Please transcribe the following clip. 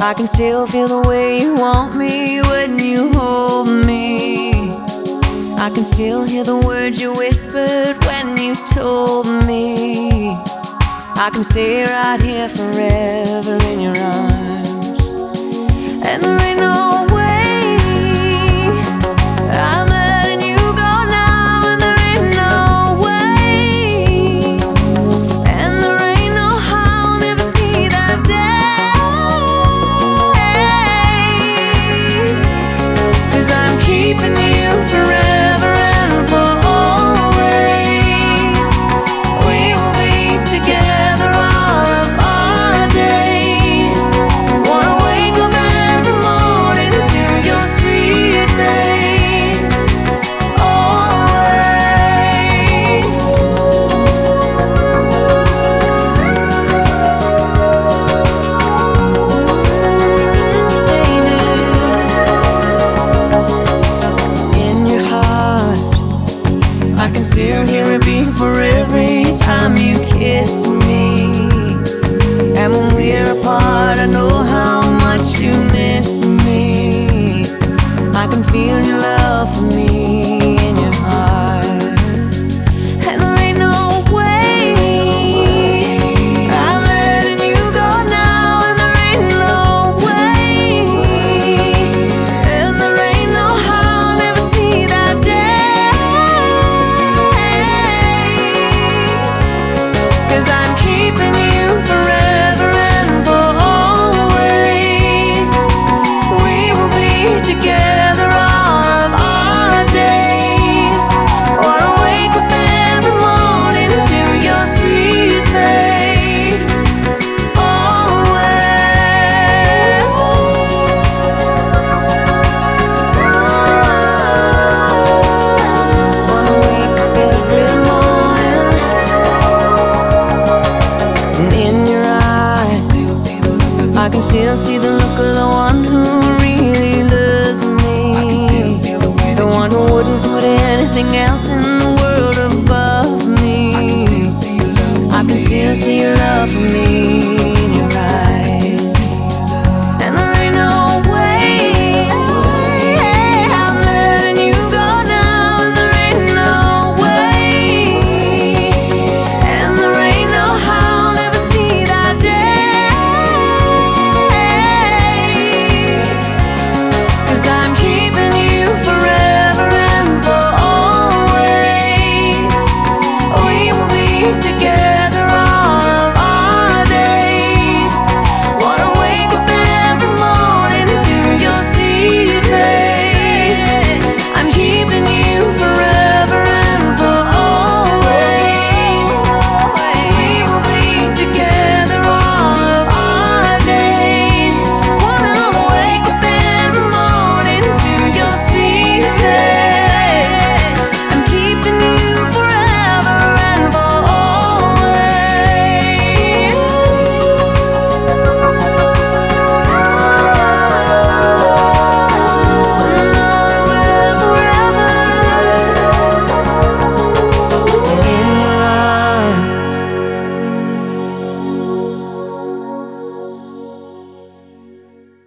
I can still feel the way you want me when you hold me. I can still hear the words you whispered when you told me I can stay right here forever in your arms. And there ain't no way I'm letting you go now, and there ain't no way, and there ain't no how I'll never see that day. 'Cause I'm keeping you forever and for always. We will be together all of our days. Wanna wake up every morning to your sweet face. Always. In your heart, I can still hear it beat for every time you kiss me. And when we're apart, I know how much you miss me. I can feel your love for me in your heart. And there ain't no way I'm letting you go now, and there ain't no way, and there ain't no how I'll never see that day. 'Cause I'm keeping you forever and for always. We will be together all of our days. Wanna wake up every morning to your sweet face. Always. Wanna wake up every morning, and in your eyes I can still see the look of